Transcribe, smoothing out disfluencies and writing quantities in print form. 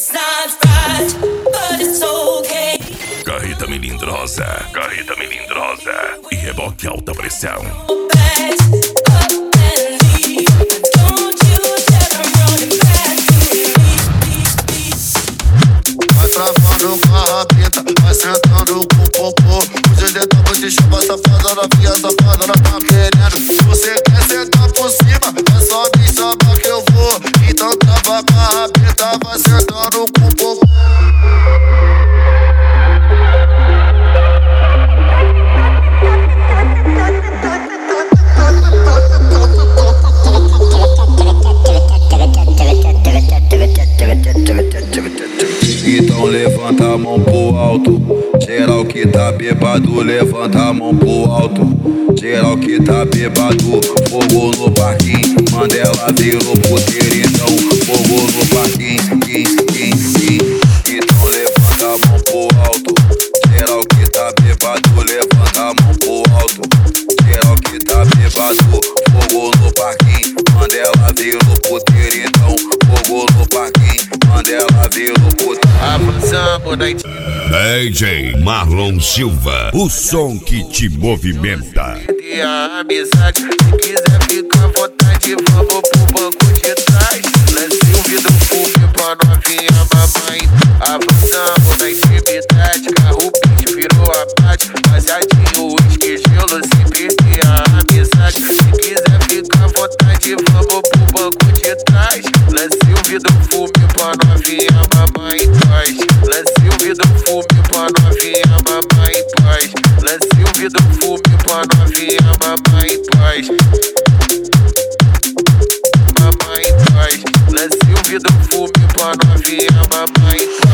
It's not right, but it's okay. Carreta melindrosa, carreta melindrosa e reboque alta pressão. Bags up and leave. Don't you dare come running back to me. Vai travando com a rabeta, vai sentando com o popô. Hoje de tá você chama safada, novinha safada, nós tá querendo. Você quer sentar por cima, é só me chamar que eu vou. Então trava com a rabeta, vai sentando com o popô. Então levanta a mão pro alto. Geral que tá bêbado, levanta a mão pro alto. Geral que tá bêbado, fogo no parquinho. Mandela virou puteiro, então fogo no parquinho. Então levanta a mão pro alto. Geral que tá bêbado, levanta a mão pro alto. Geral que tá bêbado, fogo no parquinho. Mandela virou puteiro, então fogo no parquinho. Mandela virou puteiro. Avançamos na DJ Marlon Silva, o som que te movimenta. e a amizade. Se quiser ficar à vontade, vamos pro banco de trás. Lance um vidro fume pra novinha mamãe. Avançamos na intimidade. Carro bicho virou abate. Baseadinho, uísque, gelo, sem perder a amizade. Se quiser ficar à vontade, vamos pro banco de trás. Lance um vidro fume pra novinha mamãe. Lance um vidro fume pra novinha mamãe. Lance um vidro fume pra novinha mamãe. Mamãe, lance um vidro fume pra novinha mamãe.